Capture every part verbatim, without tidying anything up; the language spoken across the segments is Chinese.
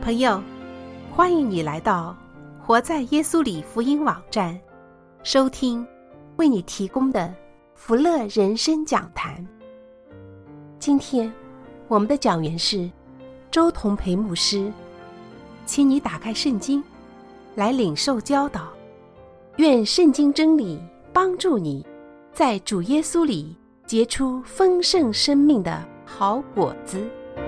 朋友，欢迎你来到活在耶稣里福音网站，收听为你提供的福乐人生讲坛。今天我们的讲员是周同培牧师，请你打开圣经来领受教导，愿圣经真理帮助你在主耶稣里结出丰盛生命的好果子。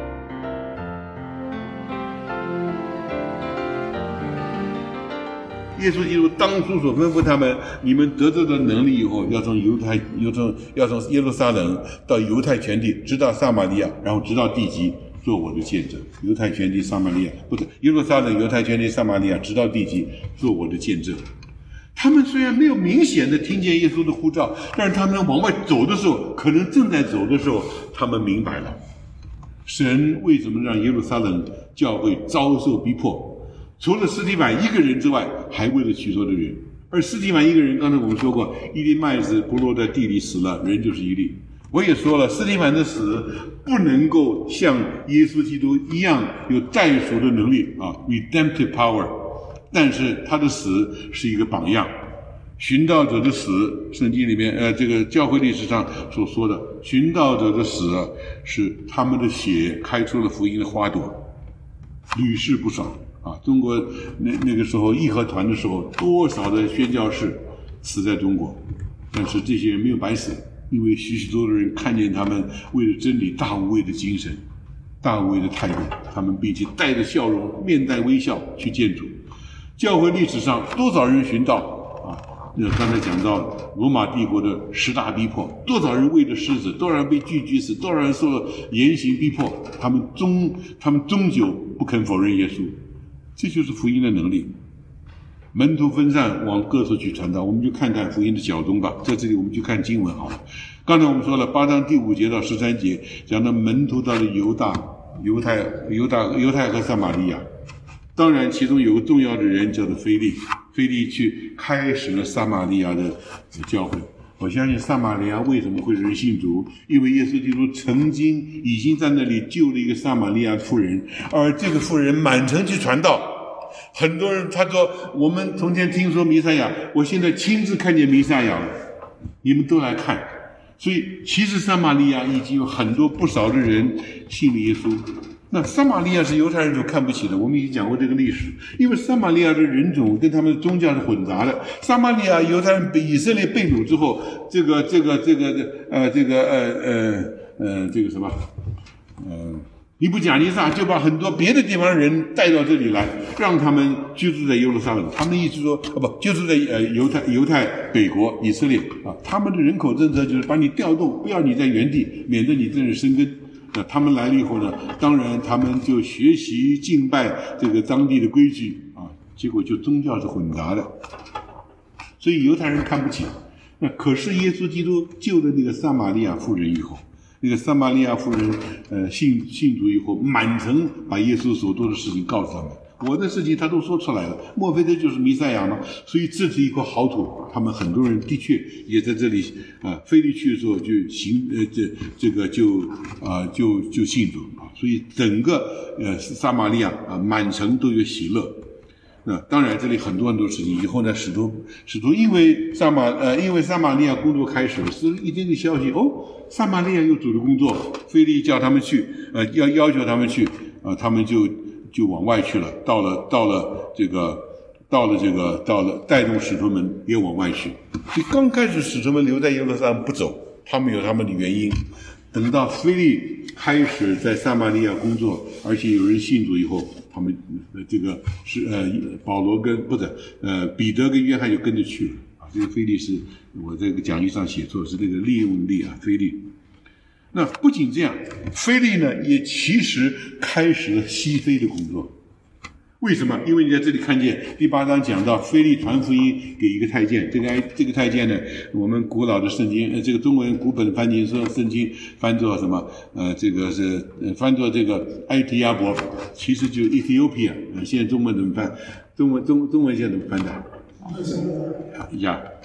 耶稣基督当初所吩咐他们，你们得着的能力以后，要从犹太，要从要从耶路撒冷到犹太全地，直到撒玛利亚，然后直到地极，做我的见证。犹太全地，撒玛利亚，不对，耶路撒冷、犹太全地、撒玛利亚，直到地极，做我的见证。他们虽然没有明显的听见耶稣的呼召，但是他们往外走的时候，可能正在走的时候，他们明白了，神为什么让耶路撒冷教会遭受逼迫。除了司提反一个人之外，还为了许多的人。而司提反一个人，刚才我们说过，一粒麦子不落在地里死了，人就是一粒。我也说了，司提反的死不能够像耶稣基督一样有代赎的能力啊 ，redemptive power。但是他的死是一个榜样。寻道者的死，圣经里面呃，这个教会历史上所说的，寻道者的死是他们的血开出了福音的花朵，屡试不爽。啊，中国那那个时候义和团的时候，多少的宣教士死在中国，但是这些人没有白死，因为许许多多人看见他们为了真理大无畏的精神、大无畏的态度，他们并且带着笑容、面带微笑去见主。教会历史上多少人寻道啊？那刚才讲到罗马帝国的十大逼迫，多少人为了狮子，多少人被锯锯死，多少人受了严刑逼迫，他们终他们终究不肯否认耶稣。这就是福音的能力。门徒分散往各处去传道，我们就看看福音的脚踪吧。在这里我们就看经文好了。刚才我们说了八章第五节到十三节，讲到门徒到了犹大、犹太、犹大、犹太和撒玛利亚。当然其中有个重要的人叫做腓利，腓利去开始了撒玛利亚的教会。我相信撒玛利亚为什么会人信主，因为耶稣基督曾经已经在那里救了一个撒玛利亚妇人，而这个妇人满城去传道。很多人他说，我们从前听说弥赛亚，我现在亲自看见弥赛亚了，你们都来看。所以其实撒玛利亚已经有很多不少的人信了耶稣。那撒玛利亚是犹太人所看不起的，我们已经讲过这个历史，因为撒玛利亚的人种跟他们的宗教是混杂的。撒玛利亚犹太人被以色列被掳之后，这个这个这个呃这个呃呃呃这个什么呃尼布甲尼撒就把很多别的地方人带到这里来，让他们居住在耶路撒冷。他们的意思说啊不，居住在呃犹太犹太北国以色列啊，他们的人口政策就是把你调动，不要你在原地，免得你在这生根。那他们来了以后呢，当然他们就学习敬拜这个当地的规矩啊，结果就宗教是混杂的，所以犹太人看不起。那可是耶稣基督救了那个撒玛利亚妇人以后，那个撒玛利亚妇人呃信信主以后，满城把耶稣所做的事情告诉他们，我的事情他都说出来了，莫非这就是弥赛亚吗？所以这是一块好土，他们很多人的确也在这里啊，腓利去的时候就行呃这这个就啊、呃、就就信主啊，所以整个呃撒玛利亚啊满城都有喜乐。那当然这里很多很多事情，以后呢使徒使徒因为撒玛呃因为撒玛利亚工作开始了，是一听这消息，哦，撒玛利亚有主的工作，腓利叫他们去呃要要求他们去啊、呃、他们就就往外去了，到了到了这个到了这个到了带动使徒们也往外去。所以刚开始使徒们留在耶路撒冷不走，他们有他们的原因。等到腓利开始在撒玛利亚工作，而且有人信主以后，他们这个是呃保罗跟不是呃彼得跟约翰就跟着去了啊。这个腓利是我这个讲义上写错，是这个利用利啊腓利。那不仅这样，腓利呢也其实开始了西非的工作。为什么？因为你在这里看见第八章讲到腓利传福音给一个太监，这个这个太监呢，我们古老的圣经，呃，这个中文古本翻译说圣经翻作什么？呃，这个是呃翻作这个埃提亚伯，其实就 Ethiopia， 呃，现在中文怎么翻？中文中中文现在怎么翻的？呀，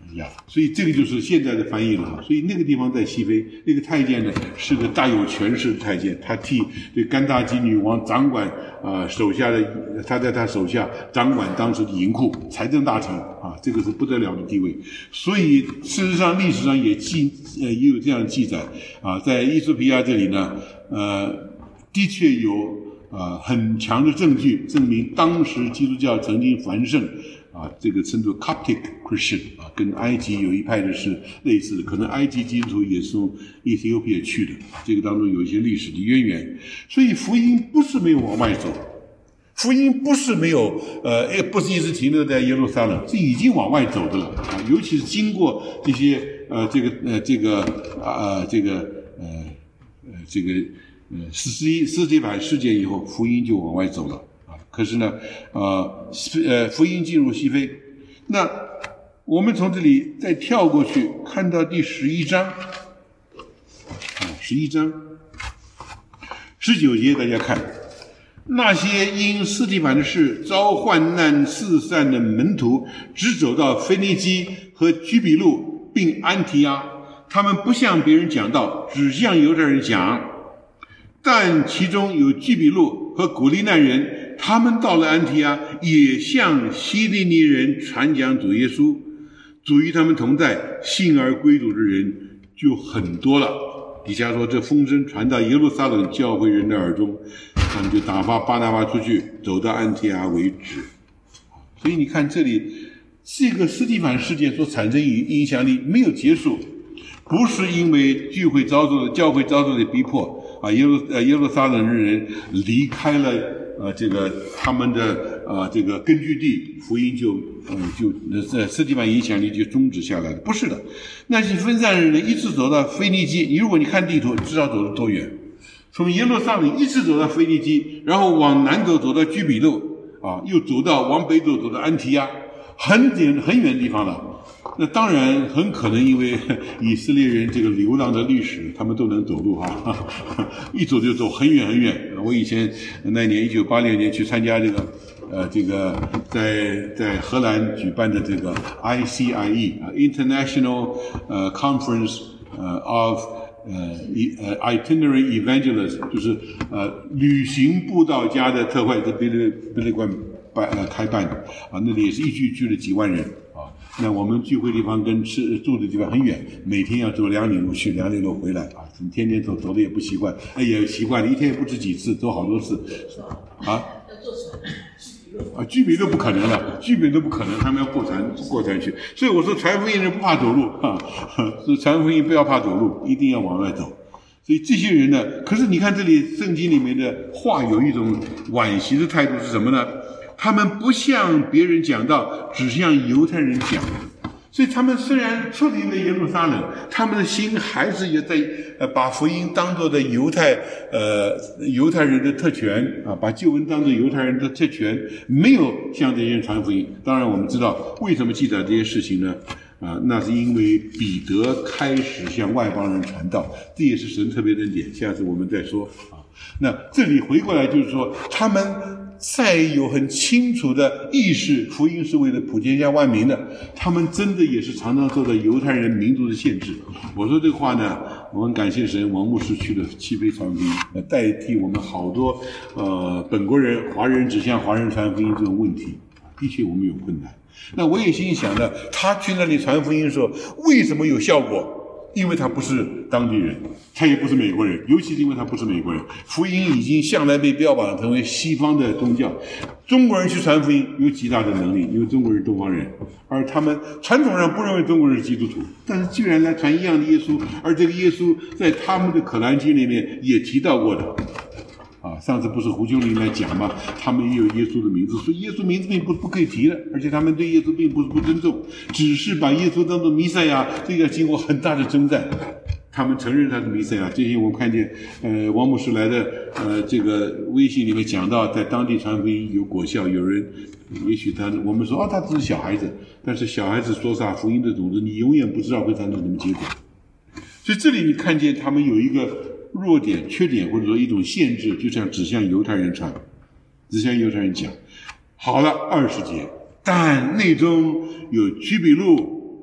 呀，所以这个就是现在的翻译了。所以那个地方在西非，那个太监呢是个大有权势的太监，他替这甘达基女王掌管啊、呃、手下的，他在他手下掌管当时的银库，财政大臣啊，这个是不得了的地位。所以事实上历史上也记呃也有这样的记载啊，在伊索比亚这里呢，呃，的确有啊、呃、很强的证据证明当时基督教曾经繁盛。啊，这个称作 Coptic Christian 啊，跟埃及有一派的是类似的，可能埃及基督徒也是从 Ethiopia 去的，这个当中有一些历史的渊源。所以福音不是没有往外走，福音不是没有呃，不是一直停留在耶路撒冷，是已经往外走的了啊。尤其是经过这些呃这个呃这个啊、呃、这个呃呃这个呃斯基斯提反事件以后，福音就往外走了。可是呢，呃，呃，福音进入西非。那我们从这里再跳过去，看到第十一章，啊，十一章十九节，大家看，那些因斯提反的事遭患难四散的门徒，只走到腓尼基和居比路并安提阿，他们不向别人讲道，只向犹太人讲。但其中有居比路和古利奈人，他们到了安提阿，也向希利尼人传讲主耶稣。主与他们同在，信而归主的人就很多了。底下说，这风声传到耶路撒冷教会人的耳中，他们就打发巴拿巴出去，走到安提阿为止。所以你看这里，这个斯提反事件所产生的影响力没有结束，不是因为聚会遭受的教会遭受的逼迫啊，耶路呃耶路撒冷的人离开了呃这个他们的呃这个根据地，福音就呃就呃斯提反影响力就终止下来了，不是的，那些分散的人一直走到腓尼基，你如果你看地图，知道走了多远？从耶路撒冷一直走到腓尼基，然后往南走走到居比路啊，又走到往北走走到安提阿，很远很远的地方了。那当然很可能因为以色列人这个流浪的历史，他们都能走路哈，一走就走很远很远。我以前那年一九八六年去参加这个呃这个在在荷兰举办的这个 I C I E International 呃 Conference 呃 of 呃呃 Itinerary Evangelists， 就是呃旅行布道家的特会，在贝勒贝勒馆办呃开办的啊，那里也是一聚聚了几万人。那我们聚会地方跟吃住的地方很远，每天要走两里路去，两里路回来啊！天天走，走的也不习惯，哎，也习惯了，一天也不止几次，走好多次啊！啊，居比路不可能了，居比路不可能，他们要过船过船去。所以我说，传福音人不怕走路啊，是传福音不要怕走路，一定要往外走。所以这些人呢，可是你看这里圣经里面的话有一种惋惜的态度是什么呢？他们不向别人讲道，只向犹太人讲。所以他们虽然出离了耶路撒冷，他们的心还是也在呃把福音当作的犹太呃犹太人的特权啊，把救恩当作犹太人的特权，没有向这些人传福音。当然我们知道为什么记载这些事情呢？啊，那是因为彼得开始向外邦人传道，这也是神特别的恩典，下次我们再说啊。那这里回过来就是说，他们再有很清楚的意识，福音是为了普天下万民的，他们真的也是常常受到犹太人民族的限制。我说这个话呢，我们感谢神，王牧师去了西非传福音，呃，代替我们好多呃本国人华人只向华人传福音这种问题，的确我们有困难。那我也心里想着，他去那里传福音的时候，为什么有效果？因为他不是当地人，他也不是美国人，尤其是因为他不是美国人，福音已经向来被标榜成为西方的宗教。中国人去传福音有极大的能力，因为中国人东方人，而他们传统上不认为中国人是基督徒，但是居然来传一样的耶稣，而这个耶稣在他们的可兰经里面也提到过的。啊，上次不是胡秋林来讲吗？他们也有耶稣的名字，所以耶稣名字并不不可以提的，而且他们对耶稣并不是不尊重，只是把耶稣当作弥赛亚，这个经过很大的征战，他们承认他是弥赛亚。这些我们看见，呃，王牧师来的呃这个微信里面讲到，在当地传福音有果效，有人也许他我们说哦，他只是小孩子，但是小孩子说啥福音的种子，你永远不知道会产生什么结果。所以这里你看见他们有一个弱点、缺点，或者说一种限制，就像只向犹太人传，只向犹太人讲。好了，二十节，但内中有居比路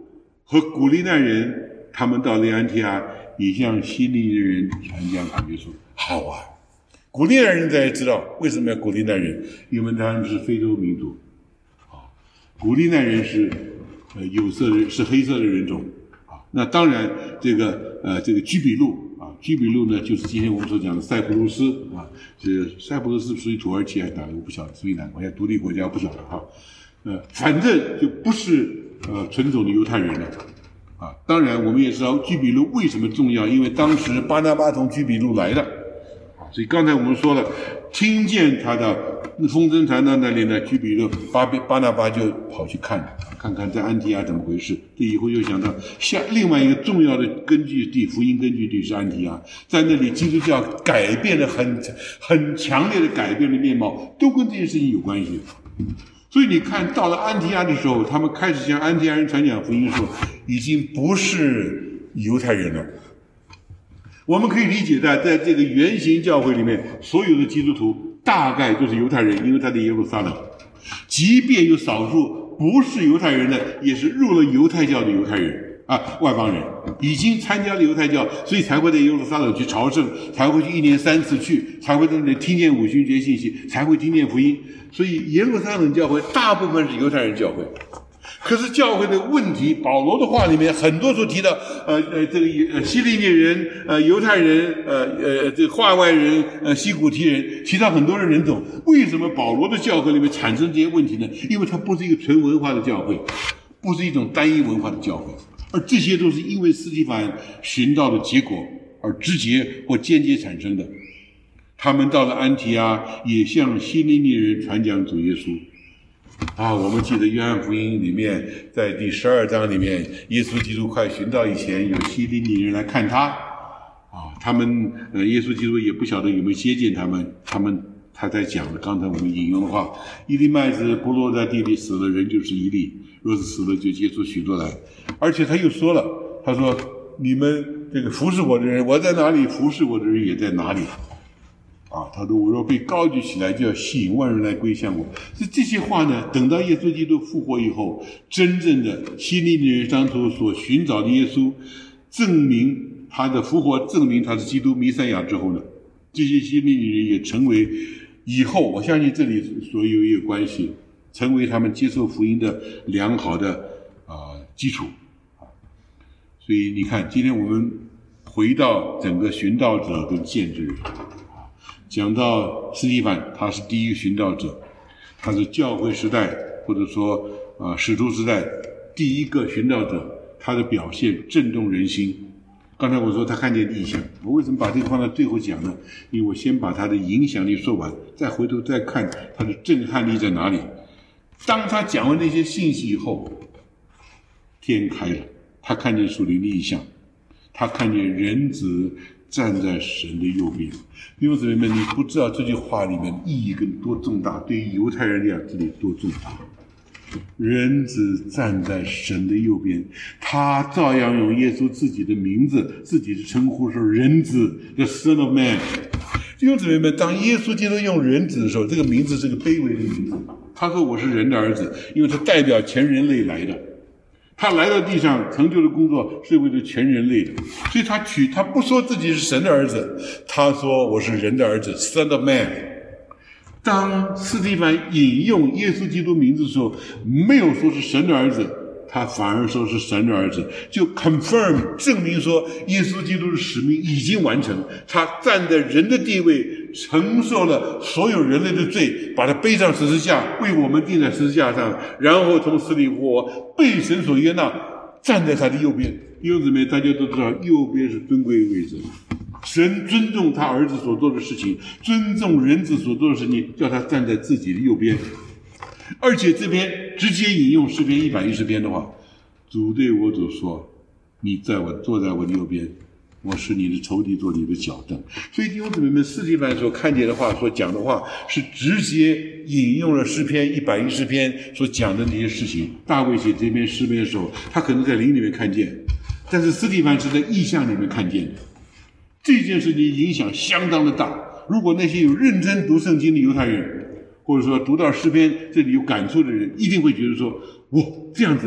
和古利奈人，他们到了安提阿，也向希利尼人传讲主耶稣。好啊，古利奈人大家知道为什么要古利奈人？因为他们是非洲民族。啊，古利奈人是呃有色人，是黑色的人种。啊，那当然这个呃这个居比路啊，居比路呢就是今天我们所讲的塞浦路斯啊，是塞浦路斯属于土耳其还是哪个我不晓得，属于哪个国家独立国家我不晓得哈。呃，反正就不是呃纯种的犹太人了。啊，当然我们也知道居比路为什么重要，因为当时巴拿巴从居比路来的，啊，所以刚才我们说了，听见他的风声传到那里呢，居比路巴巴拿巴就跑去看，看看在安提阿怎么回事。这以后又想到下另外一个重要的根据地，福音根据地是安提阿，在那里基督教改变了很很强烈的改变了面貌，都跟这件事情有关系。所以你看到了安提阿的时候，他们开始向安提阿人传讲福音的时候，已经不是犹太人了。我们可以理解在在这个原型教会里面，所有的基督徒大概都是犹太人，因为他在耶路撒冷。即便有少数不是犹太人的，也是入了犹太教的犹太人啊，外邦人已经参加了犹太教，所以才会在耶路撒冷去朝圣，才会去一年三次去，才会在那里听见五旬节信息，才会听见福音。所以耶路撒冷教会大部分是犹太人教会。可是教会的问题，保罗的话里面很多所提到，呃呃，这个呃希利尼人、呃犹太人、呃呃这个化外人、呃西古提人，提到很多的人种。为什么保罗的教会里面产生这些问题呢？因为它不是一个纯文化的教会，不是一种单一文化的教会，而这些都是因为司提反寻道的结果而直接或间接产生的。他们到了安提阿，也向希利尼人传讲主耶稣。啊，我们记得约翰福音里面，在第十二章里面，耶稣基督快寻道以前，有希利尼人来看他。啊，他们呃，耶稣基督也不晓得有没有接见他们，他们他在讲的刚才我们引用的话：一粒麦子不落在地里死了，人就是一粒；若是死了，就结出许多来。而且他又说了，他说：你们这个服侍我的人，我在哪里，服侍我的人也在哪里。啊，他说我若被高举起来，就要吸引万人来归向我。这这些话呢，等到耶稣基督复活以后，真正的希利尼人当初所寻找的耶稣，证明他的复活，证明他是基督弥赛亚之后呢，这些希利尼人也成为以后，我相信这里所有也有关系，成为他们接受福音的良好的啊、呃、基础啊。所以你看，今天我们回到整个寻道者跟见证人。讲到司提反，他是第一个寻道者，他是教会时代或者说啊、呃、使徒时代第一个寻道者，他的表现震动人心。刚才我说他看见异象，我为什么把这个放到最后讲呢？因为我先把他的影响力说完，再回头再看他的震撼力在哪里。当他讲完那些信息以后，天开了，他看见属灵的异象，他看见人子站在神的右边。弟兄姊妹们，你不知道这句话里面意义跟多重大，对于犹太人来讲这里多重大。人子站在神的右边，他照样用耶稣自己的名字，自己的称呼是人子 The Son of Man。 弟兄姊妹们，当耶稣基督用人子的时候，这个名字是个卑微的名字。他说我是人的儿子，因为他代表全人类来的，他来到地上成就的工作是为了全人类的，所以他取他不说自己是神的儿子，他说我是人的儿子 Son of Man。 当司提反引用耶稣基督名字的时候，没有说是神的儿子，他反而说是神的儿子，就 confirm 证明说耶稣基督的使命已经完成，他站在人的地位，承受了所有人类的罪，把他背上十字架，为我们钉在十字架上，然后从死里复活，被神所悦纳，站在他的右边。弟兄姊妹，大家都知道右边是尊贵位置，神尊重他儿子所做的事情，尊重人子所做的事情，叫他站在自己的右边。而且这边直接引用诗篇一百一十篇的话，主对我主说，你在我坐在我的右边，我使你的仇敌做你的脚凳。所以弟兄姊妹们，司提反所看见的话，所讲的话，是直接引用了诗篇一百一十篇所讲的那些事情。大卫写这篇诗篇的时候，他可能在灵里面看见，但是司提反是在意象里面看见的。这件事情影响相当的大。如果那些有认真读圣经的犹太人，或者说读到诗篇这里有感触的人，一定会觉得说，哇，这样子啊，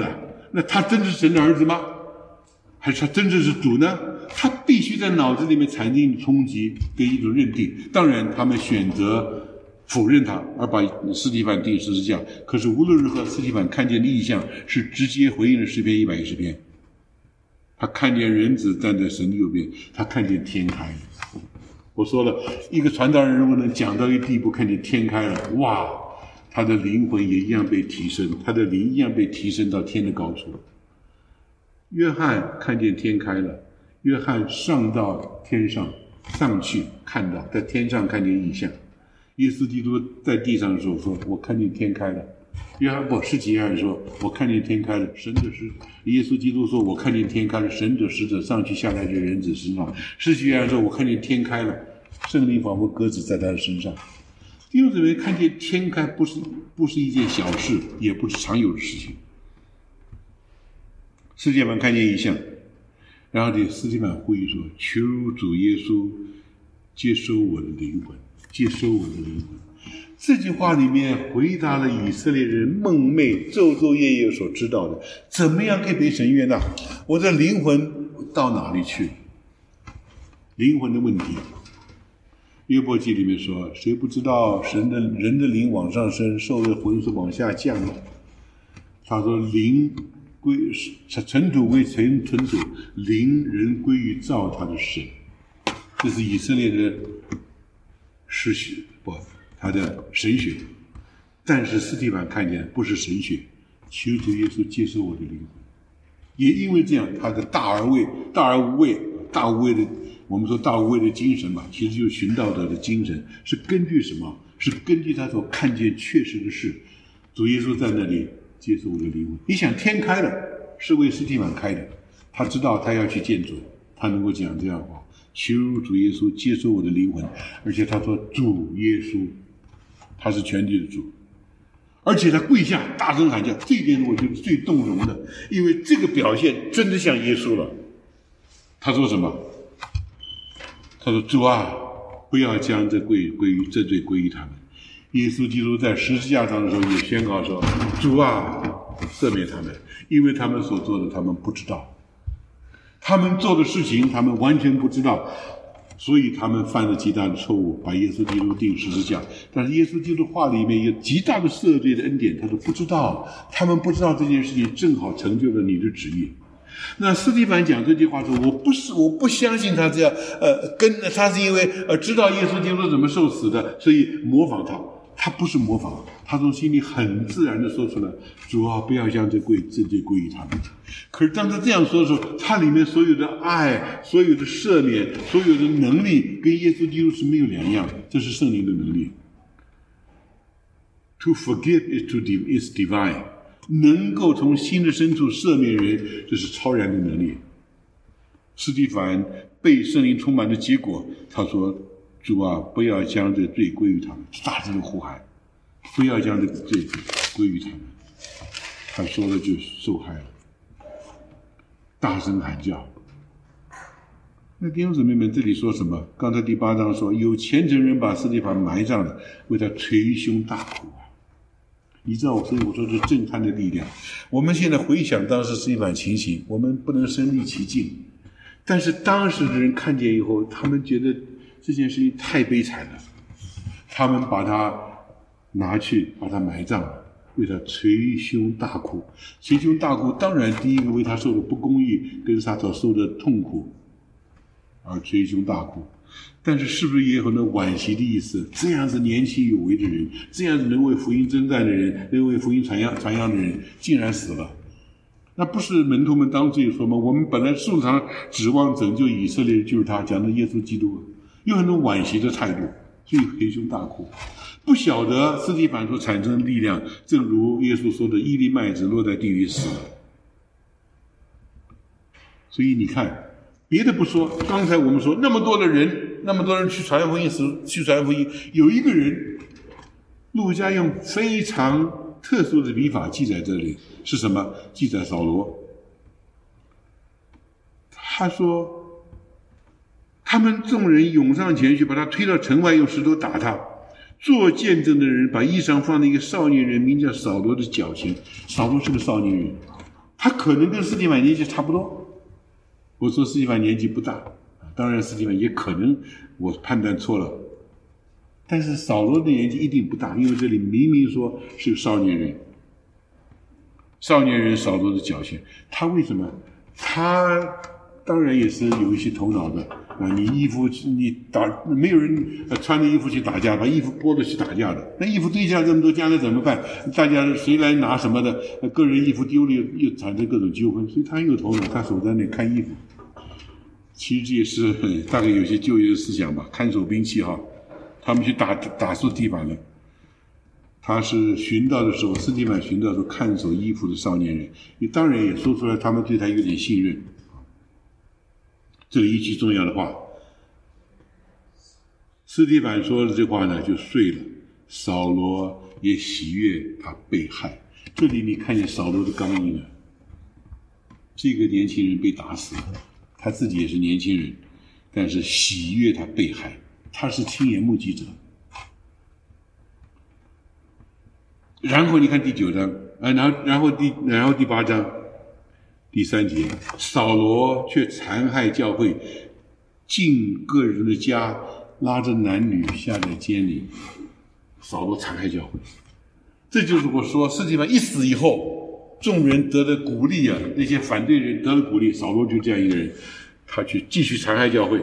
那他真是神的儿子吗？还是他真正是主呢？他必须在脑子里面产生冲击跟一种认定。当然他们选择否认他，而把司提反钉十字架。可是无论如何，司提反看见的异象是直接回应了诗篇一百一十篇。他看见人子站在神的右边，他看见天开了。我说了，一个传道人如果能讲到一个地步，看见天开了，哇，他的灵魂也一样被提升，他的灵一样被提升到天的高处。约翰看见天开了，约翰上到天上上去，看到在天上看见异象。耶稣基督在地上的时候说，我看见天开了。约翰不是约翰说，我看见天开了，神的使耶稣基督说，我看见天开了，神的使者上去下来在人子身上。是约翰说，我看见天开了，圣灵仿佛鸽子在他的身上。弟兄姊妹，看见天开不是不是一件小事，也不是常有的事情。司提反看见异象，然后这司提反呼吁说，求主耶稣接收我的灵魂，接收我的灵魂。这句话里面回答了以色列人梦寐昼昼夜夜所知道的，怎么样可以被神悦纳？我的灵魂到哪里去？灵魂的问题。约伯记里面说，谁不知道神的人的灵往上升，兽的魂是往下降的？他说，灵归尘土归尘尘土，灵人归于造他的神。这是以色列的诗学，不，他的神学。但是司提反看见不是神学，求主耶稣接受我的灵魂。也因为这样，他的大而畏、大而无畏、大无畏的，我们说大无畏的精神吧，其实就是寻道者的精神，是根据什么？是根据他所看见确实的事。主耶稣在那里接受我的灵魂。你想，天开了，是为司提反开的，他知道他要去见主，他能够讲这样的话，求主耶稣接受我的灵魂。而且他说主耶稣，他是全地的主，而且他跪下大声喊叫，这一点我觉得最动容的，因为这个表现真的像耶稣了。他说什么？他说，主啊，不要将这归归于这罪归于他们。耶稣基督在十字架上的时候也宣告说，主啊，赦免他们，因为他们所做的他们不知道，他们做的事情他们完全不知道，所以他们犯了极大的错误，把耶稣基督钉十字架。但是耶稣基督话里面有极大的赦罪的恩典，他说不知道，他们不知道这件事情正好成就了你的旨意。那司提反讲这句话说，我不是我不相信他这样，呃，跟他是因为呃知道耶稣基督怎么受死的，所以模仿他。他不是模仿，他从心里很自然的说出来，主啊，不要将这归这罪归于他们。可是当他这样说的时候，他里面所有的爱、所有的赦免、所有的能力跟耶稣基督是没有两样，这是圣灵的能力。To forgive is to is divine， 能够从心的深处赦免人，这是超然的能力。司提反被圣灵充满的结果，他说，主啊，不要将这罪归于他们，大声的呼喊，不要将这个罪归于他们。他说了就受害了，大声喊叫。那弟兄姊妹们，这里说什么？刚才第八章说，有虔诚人把司提反埋葬了，为他捶胸大哭啊！你知道，所以我说这是震撼的力量。我们现在回想当时司提反情形，我们不能身临其境，但是当时的人看见以后，他们觉得这件事情太悲惨了，他们把他拿去把他埋葬了，为他捶胸大哭。捶胸大哭，当然第一个为他受的不公义跟他所受的痛苦而捶胸大哭，但是是不是也有很多惋惜的意思？这样子年轻有为的人，这样子能为福音征战的人，能为福音传扬传扬的人，竟然死了。那不是门徒们当时说吗？我们本来素常指望拯救以色列就是他，讲的耶稣基督，有很多惋惜的态度，所以捶胸大哭。不晓得司提反所产生的力量，正如耶稣说的，一粒麦子落在地里死了。所以你看，别的不说，刚才我们说那么多的人，那么多人去传福音时，去传福音，有一个人，路加用非常特殊的笔法记载这里，是什么？记载扫罗。他说，他们众人涌上前去，把他推到城外，用石头打他。做见证的人把衣裳放在一个少年人名叫扫罗的脚前。扫罗是个少年人， 他可能跟司提反年纪差不多。我说司提反年纪不大，当然司提反也可能我判断错了，但是扫罗的年纪一定不大，因为这里明明说是个少年人。少年人扫罗的表现，他为什么？他当然也是有一些头脑的啊！你衣服你打，没有人穿着衣服去打架，把衣服剥了去打架的。那衣服堆下这么多，将来怎么办？大家谁来拿什么的？个人衣服丢了又又产生各种纠纷，所以他有头脑，他守在那看衣服。其实这也是大概有些旧约的思想吧，看守兵器哈，他们去打打出地板了。他是寻到的时候，司提反寻到的时候看守衣服的少年人，你当然也说出来他们对他有点信任。这里一句重要的话，司提反说的这话呢就碎了，扫罗也喜悦他被害。这里你看见扫罗的刚硬啊，这个年轻人被打死了，他自己也是年轻人，但是喜悦他被害，他是亲眼目击者。然后你看第九章，啊，然后然后第然后第八章，第三节，扫罗却残害教会，进个人的家，拉着男女下在监里。扫罗残害教会，这就是我说司提反一死以后，众人得了鼓励啊，那些反对人得了鼓励，扫罗就这样一个人，他去继续残害教会，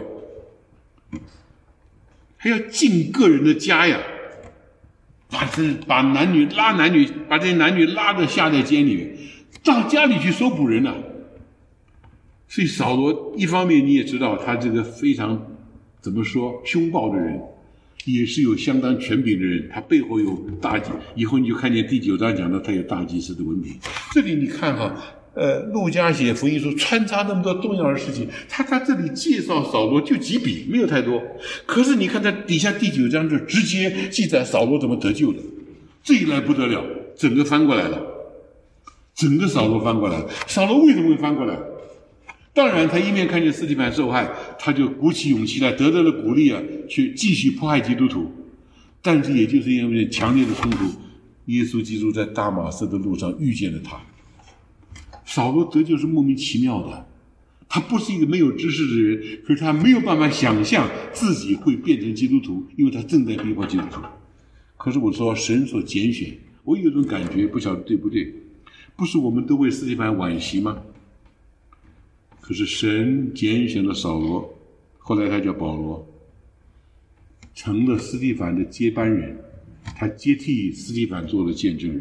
还要进个人的家呀。把这把男女拉男女，把这些男女拉着下在监里面，到家里去搜捕人了、啊。所以扫罗一方面你也知道他这个非常怎么说凶暴的人，也是有相当权柄的人，他背后有大祭，以后你就看见第九章讲到他有大祭司的文凭。这里你看哈，呃，路加写福音书穿插那么多重要的事情，他他这里介绍扫罗就几笔，没有太多。可是你看他底下第九章就直接记载扫罗怎么得救的，这一来不得了，整个翻过来了，整个扫罗翻过来了。扫罗为什么会翻过来？当然他一面看见司提反受害，他就鼓起勇气来，得到了鼓励啊，去继续迫害基督徒。但是也就是因为强烈的冲突，耶稣基督在大马色的路上遇见了他。扫罗得救是莫名其妙的，他不是一个没有知识的人，可是他没有办法想象自己会变成基督徒，因为他正在逼迫基督徒。可是我说神所拣选，我有一种感觉，不晓得对不对，不是我们都为司提反惋惜吗？可是神拣选了扫罗，后来他叫保罗，成了司提反的接班人，他接替司提反做了见证人。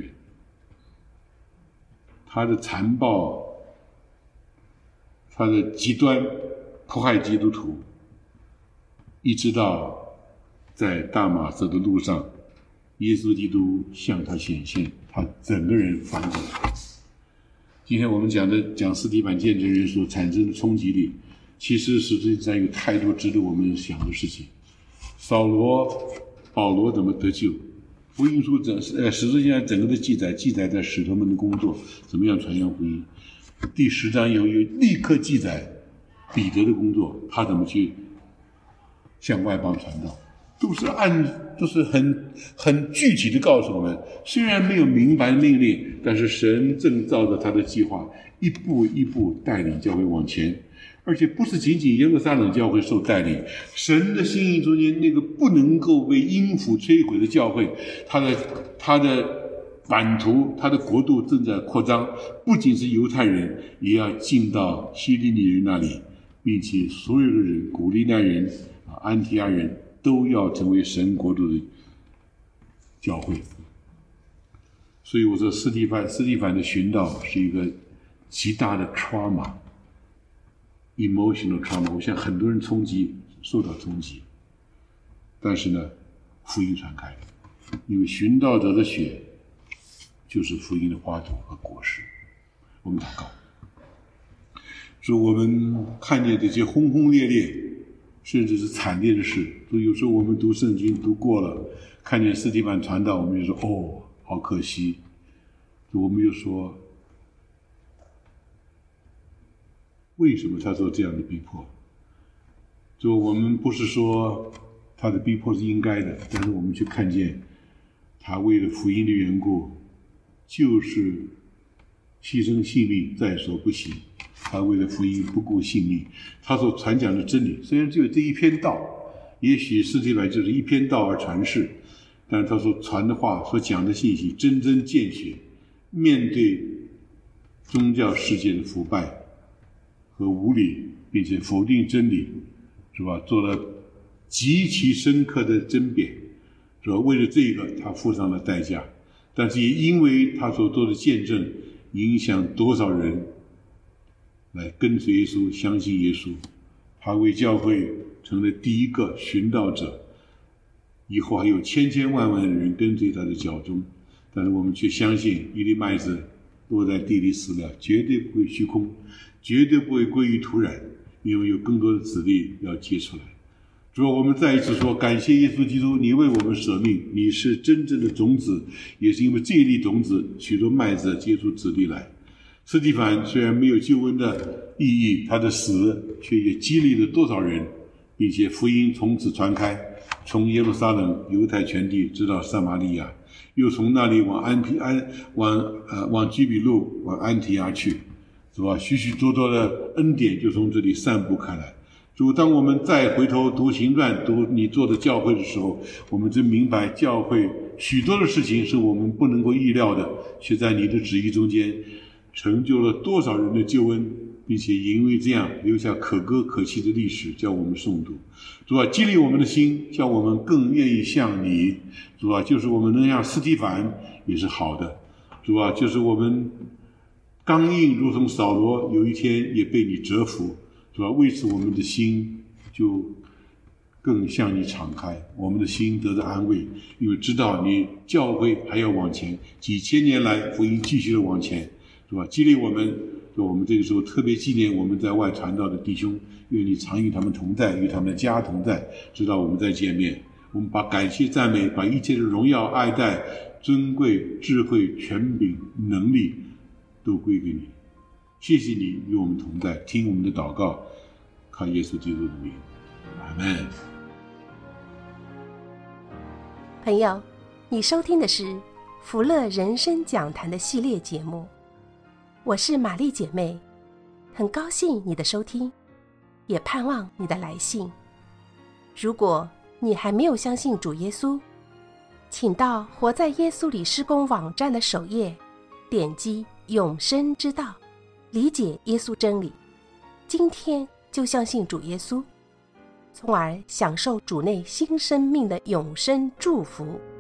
他的残暴，他的极端迫害基督徒，一直到在大马色的路上，耶稣基督向他显现，他整个人翻过来。今天我们讲的讲司提反见证人所产生的冲击力，其实实际上有太多值得我们想的事情。扫罗、保罗怎么得救？福音书整呃使徒行传整个的记载，记载在使徒们的工作，怎么样传扬福音。第十章有有立刻记载彼得的工作，他怎么去向外邦传道，都是按都是很很具体的告诉我们。虽然没有明白命令，但是神正照着他的计划，一步一步带领教会往前。而且不是仅仅耶路撒冷教会受带领，神的心意中间那个不能够被阴府摧毁的教会，他的他的版图，他的国度正在扩张，不仅是犹太人，也要进到希利尼人那里，并且所有的人，古利奈人、安提阿人都要成为神国度的教会。所以我说司提反司提反的寻道是一个极大的 trauma。emotional trauma， 我想很多人冲击，受到冲击，但是呢，福音传开了，因为寻道者的血就是福音的花朵和果实。我们祷告，说我们看见这些轰轰烈烈，甚至是惨烈的事，所以有时候我们读圣经读过了，看见司提反传道，我们就说哦，好可惜。我们又说，为什么他受这样的逼迫？就我们不是说他的逼迫是应该的，但是我们去看见他为了福音的缘故，就是牺牲性命在所不惜。他为了福音不顾性命，他所传讲的真理虽然只有这一篇道，也许斯提凡就是一篇道而传世，但是他所传的话，所讲的信息真真见血，面对宗教世界的腐败和无理，并且否定真理，是吧？做了极其深刻的争辩，是吧？为了这个他付上了代价，但是也因为他所做的见证，影响多少人来跟随耶稣，相信耶稣。他为教会成了第一个寻道者，以后还有千千万万的人跟随他的脚踪，但是我们却相信一粒麦子落在地里死了，绝对不会虚空，绝对不会归于土壤，因为有更多的子粒要结出来。主啊，我们再一次说，感谢耶稣基督，你为我们舍命，你是真正的种子，也是因为这一粒种子，许多麦子结出子粒来。斯提凡虽然没有救恩的意义，他的死却也激励了多少人，并且福音从此传开，从耶路撒冷、犹太全地直到撒玛利亚，又从那里往安皮安往呃往居比路往安提阿去，是吧？许许多多的恩典就从这里散布开来。主，当我们再回头读行传，读你做的教会的时候，我们真明白教会许多的事情是我们不能够意料的，却在你的旨意中间成就了多少人的救恩，并且因为这样留下可歌可泣的历史，叫我们诵读。主啊，激励我们的心，叫我们更愿意像你。主啊，就是我们能像斯提凡也是好的。主啊，就是我们刚硬如同扫罗，有一天也被你折服。主啊，为此我们的心就更向你敞开，我们的心得到安慰，因为知道你教会还要往前，几千年来福音继续的往前，是吧？激励我们，就我们这个时候特别纪念我们在外传道的弟兄，愿你常与他们同在，与他们的家同在，直到我们再见面。我们把感谢赞美，把一切的荣耀爱戴尊贵智慧权柄能力都归给你。谢谢你与我们同在，听我们的祷告，靠耶稣基督的名，阿们。 朋友，你收听的是福乐人生讲坛的系列节目，我是玛丽姐妹，很高兴你的收听，也盼望你的来信。如果你还没有相信主耶稣，请到活在耶稣里施工网站的首页，点击永生之道，理解耶稣真理，今天就相信主耶稣，从而享受主内新生命的永生祝福。